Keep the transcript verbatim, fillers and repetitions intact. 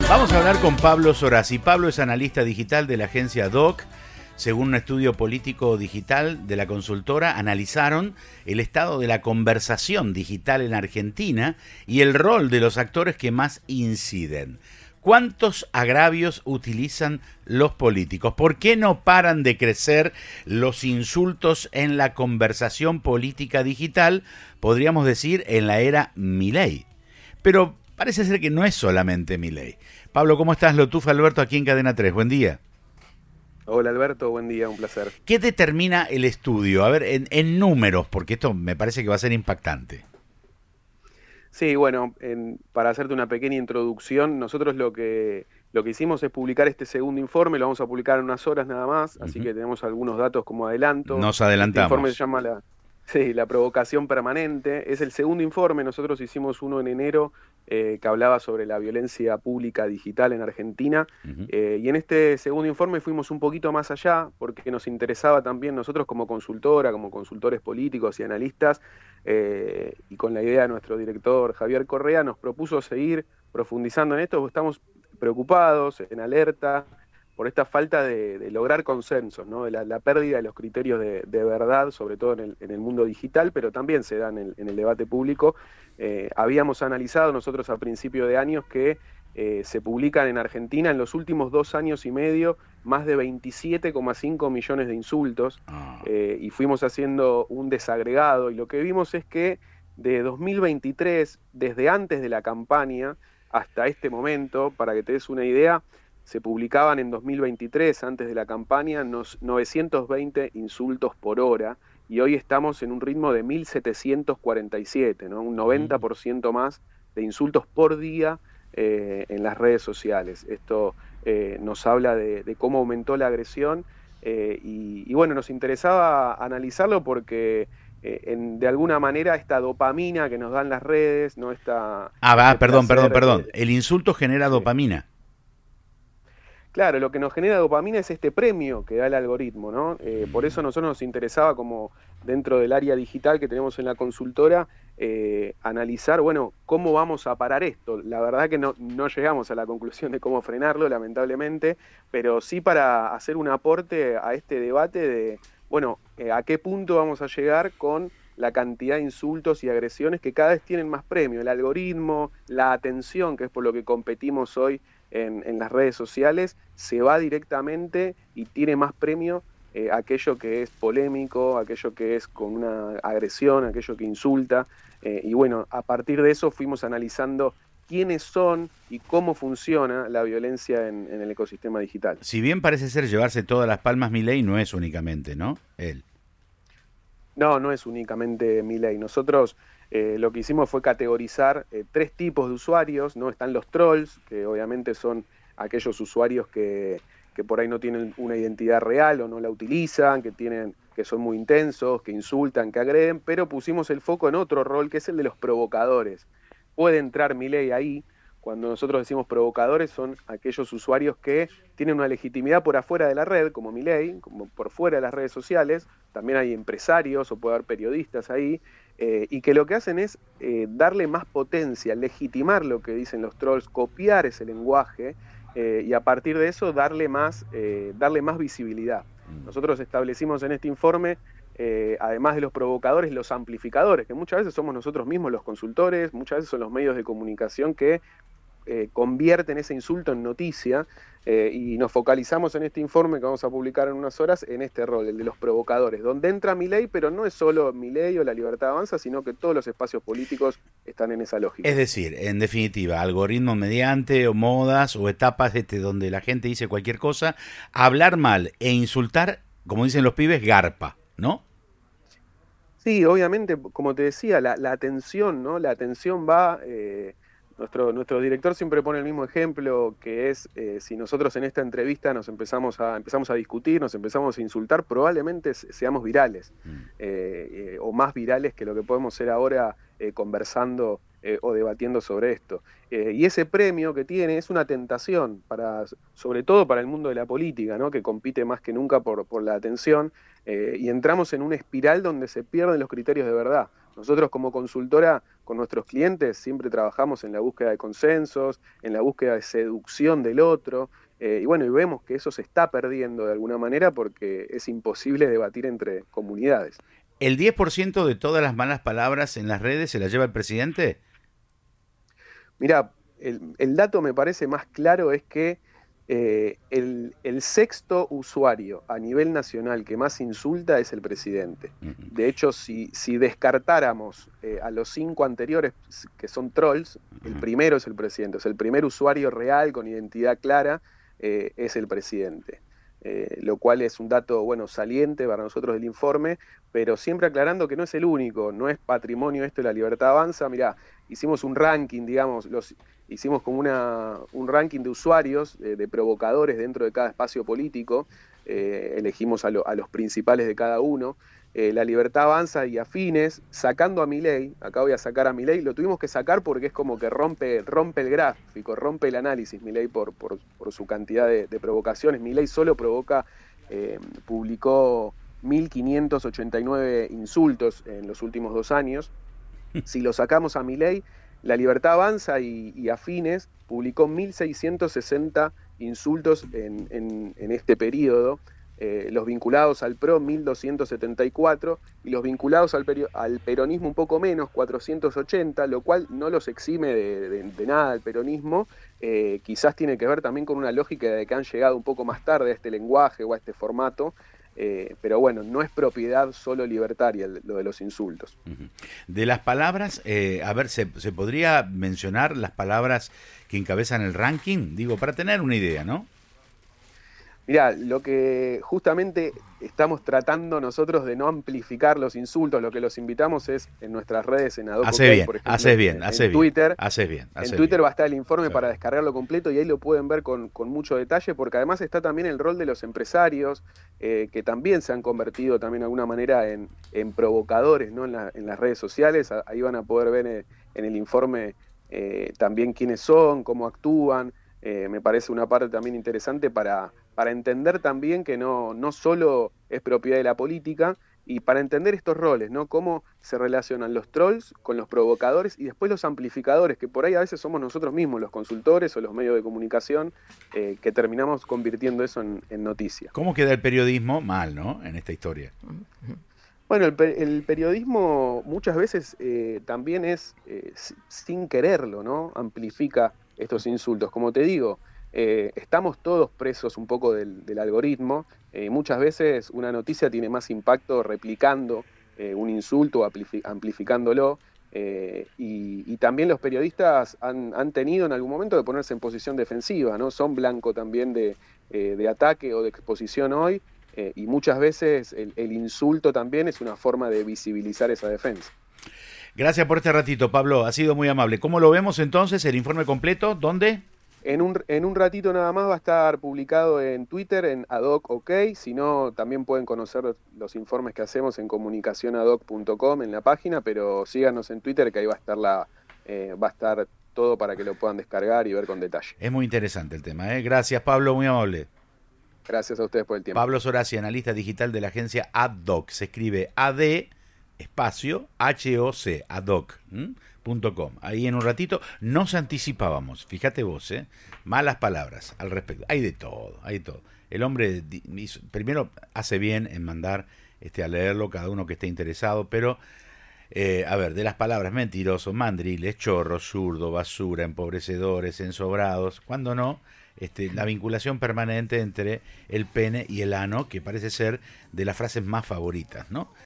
Vamos a hablar con Pablo Sorazzi. Pablo es analista digital de la agencia D O C. Según un estudio político digital de la consultora, analizaron el estado de la conversación digital en Argentina y el rol de los actores que más inciden. ¿Cuántos agravios utilizan los políticos? ¿Por qué no paran de crecer los insultos en la conversación política digital? Podríamos decir en la era Milei. Pero parece ser que no es solamente Milei. Pablo, ¿cómo estás? Lo tufa Alberto aquí en Cadena tres. Buen día. Hola Alberto, buen día, un placer. ¿Qué determina el estudio? A ver, en, en números, porque esto me parece que va a ser impactante. Sí, bueno, en, para hacerte una pequeña introducción, nosotros lo que, lo que hicimos es publicar este segundo informe, lo vamos a publicar en unas horas nada más, uh-huh. Así que tenemos algunos datos como adelanto. Nos adelantamos. Este informe se llama la, sí, la provocación permanente, es el segundo informe, nosotros hicimos uno en enero eh, que hablaba sobre la violencia pública digital en Argentina, uh-huh. eh, y en este segundo informe fuimos un poquito más allá, porque nos interesaba también nosotros como consultora, como consultores políticos y analistas, eh, y con la idea de nuestro director Javier Correa, nos propuso seguir profundizando en esto, porque estamos preocupados, en alerta, por esta falta de, de lograr consensos, ¿no? De la, la pérdida de los criterios de, de verdad, sobre todo en el, en el mundo digital, pero también se da en el, en el debate público. Eh, habíamos analizado nosotros a principio de años que eh, se publican en Argentina en los últimos dos años y medio más de veintisiete coma cinco millones de insultos, eh, y fuimos haciendo un desagregado, y lo que vimos es que de dos mil veintitrés, desde antes de la campaña hasta este momento, para que te des una idea, se publicaban en dos mil veintitrés, antes de la campaña, novecientos veinte insultos por hora, y hoy estamos en un ritmo de mil setecientos cuarenta y siete, ¿no? Un noventa por ciento más de insultos por día eh, en las redes sociales. Esto eh, nos habla de, de cómo aumentó la agresión, eh, y, y bueno, nos interesaba analizarlo porque eh, en, de alguna manera esta dopamina que nos dan las redes, no esta... Ah, va, este perdón, perdón, perdón. De, El insulto genera sí. dopamina. Claro, lo que nos genera dopamina es este premio que da el algoritmo, ¿no? Eh, por eso a nosotros nos interesaba, como dentro del área digital que tenemos en la consultora, eh, analizar, bueno, cómo vamos a parar esto. La verdad que no, no llegamos a la conclusión de cómo frenarlo, lamentablemente, pero sí para hacer un aporte a este debate de, bueno, eh, a qué punto vamos a llegar con la cantidad de insultos y agresiones que cada vez tienen más premio. El algoritmo, la atención, que es por lo que competimos hoy en, en las redes sociales, se va directamente y tiene más premio eh, aquello que es polémico, aquello que es con una agresión, aquello que insulta. Eh, y bueno, a partir de eso fuimos analizando quiénes son y cómo funciona la violencia en, en el ecosistema digital. Si bien parece ser llevarse todas las palmas Milei, no es únicamente, ¿no? Él. No, no es únicamente Milei. Nosotros eh, lo que hicimos fue categorizar eh, tres tipos de usuarios, ¿no? Están los trolls, que obviamente son aquellos usuarios que, que por ahí no tienen una identidad real o no la utilizan, que tienen, que son muy intensos, que insultan, que agreden, pero pusimos el foco en otro rol, que es el de los provocadores. Puede entrar Milei ahí. Cuando nosotros decimos provocadores, son aquellos usuarios que tienen una legitimidad por afuera de la red, como Milei, como por fuera de las redes sociales. También hay empresarios o puede haber periodistas ahí, eh, y que lo que hacen es eh, darle más potencia, legitimar lo que dicen los trolls, copiar ese lenguaje, eh, y a partir de eso darle más, eh, darle más visibilidad. Nosotros establecimos en este informe, Eh, además de los provocadores, los amplificadores, que muchas veces somos nosotros mismos los consultores, muchas veces son los medios de comunicación que eh, convierten ese insulto en noticia, eh, y nos focalizamos en este informe que vamos a publicar en unas horas en este rol, el de los provocadores, donde entra Milei, pero no es solo Milei o la Libertad Avanza, sino que todos los espacios políticos están en esa lógica. Es decir, en definitiva, algoritmos mediante o modas o etapas este, donde la gente dice cualquier cosa, hablar mal e insultar, como dicen los pibes, garpa, ¿no? Sí, obviamente, como te decía, la, la atención, ¿no? La atención va, eh, nuestro, nuestro director siempre pone el mismo ejemplo, que es, eh, si nosotros en esta entrevista nos empezamos a, empezamos a discutir, nos empezamos a insultar, probablemente seamos virales, mm. eh, eh, o más virales que lo que podemos ser ahora eh, conversando eh, o debatiendo sobre esto. Eh, y ese premio que tiene es una tentación, para, sobre todo para el mundo de la política, ¿no? Que compite más que nunca por, por la atención, eh, y entramos en una espiral donde se pierden los criterios de verdad. Nosotros como consultora con nuestros clientes siempre trabajamos en la búsqueda de consensos, en la búsqueda de seducción del otro, eh, y bueno, y vemos que eso se está perdiendo de alguna manera porque es imposible debatir entre comunidades. ¿El diez por ciento de todas las malas palabras en las redes se las lleva el presidente? Mira, el, el dato me parece más claro es que eh, el, el sexto usuario a nivel nacional que más insulta es el presidente. De hecho, si, si descartáramos eh, a los cinco anteriores, que son trolls, el primero es el presidente. O sea, el primer usuario real con identidad clara eh, es el presidente. Eh, lo cual es un dato, bueno, saliente para nosotros del informe, pero siempre aclarando que no es el único, no es patrimonio esto de La Libertad Avanza. Mirá, hicimos un ranking, digamos, los, hicimos como una, un ranking de usuarios, eh, de provocadores dentro de cada espacio político, eh, elegimos a, lo, a los principales de cada uno. Eh, La Libertad Avanza y afines, sacando a Milei, acá voy a sacar a Milei, lo tuvimos que sacar porque es como que rompe, rompe el gráfico, rompe el análisis Milei por, por, por su cantidad de, de provocaciones. Milei solo provoca, eh, publicó mil quinientos ochenta y nueve insultos en los últimos dos años. Si lo sacamos a Milei, La Libertad Avanza y, y afines publicó mil seiscientos sesenta insultos en, en, en este periodo. Eh, los vinculados al P R O, mil doscientos setenta y cuatro, y los vinculados al, al peronismo un poco menos, cuatrocientos ochenta, lo cual no los exime de, de, de nada el peronismo. Eh, quizás tiene que ver también con una lógica de que han llegado un poco más tarde a este lenguaje o a este formato, eh, pero bueno, no es propiedad solo libertaria lo de los insultos. De las palabras, eh, a ver, ¿se, ¿se podría mencionar las palabras que encabezan el ranking? Digo, para tener una idea, ¿no? Mirá, lo que justamente estamos tratando nosotros de no amplificar los insultos, lo que los invitamos es en nuestras redes, en Adoc, hace bien, por ejemplo, hace bien, en, hace en Twitter, bien, hace bien, hace en Twitter bien. va a estar el informe Claro. para descargarlo completo y ahí lo pueden ver con, con mucho detalle, porque además está también el rol de los empresarios, eh, que también se han convertido también de alguna manera en, en provocadores, ¿no? en, la, en las redes sociales. Ahí van a poder ver en, en el informe eh, también quiénes son, cómo actúan. Eh, me parece una parte también interesante para, para entender también que no, no solo es propiedad de la política, y para entender estos roles, ¿no? Cómo se relacionan los trolls con los provocadores y después los amplificadores, que por ahí a veces somos nosotros mismos, los consultores o los medios de comunicación, eh, que terminamos convirtiendo eso en, en noticia. ¿Cómo queda el periodismo? Mal, ¿no? En esta historia. Bueno, el, el periodismo muchas veces eh, también es, eh, sin quererlo, ¿no? Amplifica estos insultos. Como te digo, eh, estamos todos presos un poco del, del algoritmo. Eh, muchas veces una noticia tiene más impacto replicando eh, un insulto o amplificándolo. Eh, y, y también los periodistas han, han tenido en algún momento de ponerse en posición defensiva, ¿no? Son blanco también de, eh, de ataque o de exposición hoy. Eh, y muchas veces el, el insulto también es una forma de visibilizar esa defensa. Gracias por este ratito, Pablo, ha sido muy amable. ¿Cómo lo vemos entonces, el informe completo? ¿Dónde? En un, en un ratito nada más va a estar publicado en Twitter, en Adoc OK, si no también pueden conocer los informes que hacemos en comunicación adoc punto com en la página, pero síganos en Twitter que ahí va a estar, la, eh, va a estar todo para que lo puedan descargar y ver con detalle. Es muy interesante el tema, ¿eh? Gracias, Pablo, muy amable. Gracias a ustedes por el tiempo. Pablo Soraci, analista digital de la agencia Adoc. Se escribe A D espacio H O C, adoc punto com. Ahí en un ratito nos anticipábamos. Fíjate vos, ¿eh? Malas palabras al respecto. Hay de todo, hay de todo. El hombre hizo, primero hace bien en mandar este, a leerlo cada uno que esté interesado, pero eh, a ver, de las palabras mentirosos, mandriles, chorros, zurdo, basura, empobrecedores, ensobrados, cuando no, Este, la vinculación permanente entre el pene y el ano, que parece ser de las frases más favoritas, ¿no?